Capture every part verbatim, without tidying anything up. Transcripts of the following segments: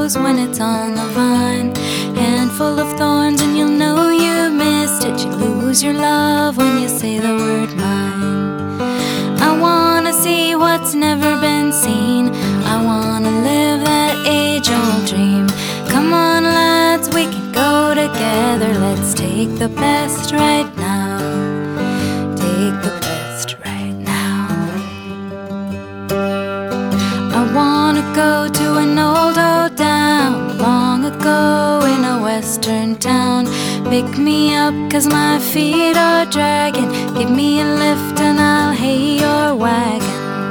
rose when it's on the vine. Handful of thorns and you'll know you missed it. You lose your love when you say the word mine. I wanna see what's never been seen. I wanna live that age-old dream. Come on lads, we can go together. Let's take the best right now. Take the best right now. I wanna go to an old old town long ago in a western town. Pick me up cause my feet are dragging. Give me a lift and I'll hay your wagon.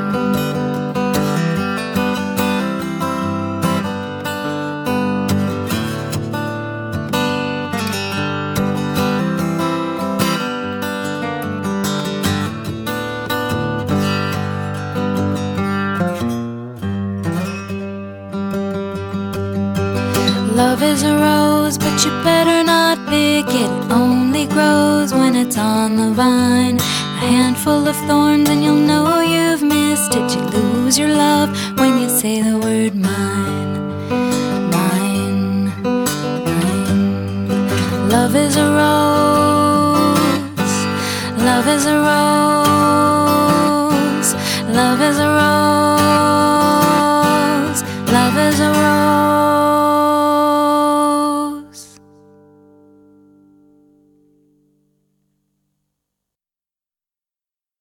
Love is a rose, but you better not pick it. It only grows when it's on the vine. A handful of thorns and you'll know you've missed it. You lose your love when you say the word mine. Mine, mine. Love is a rose. Love is a rose. Love is a rose.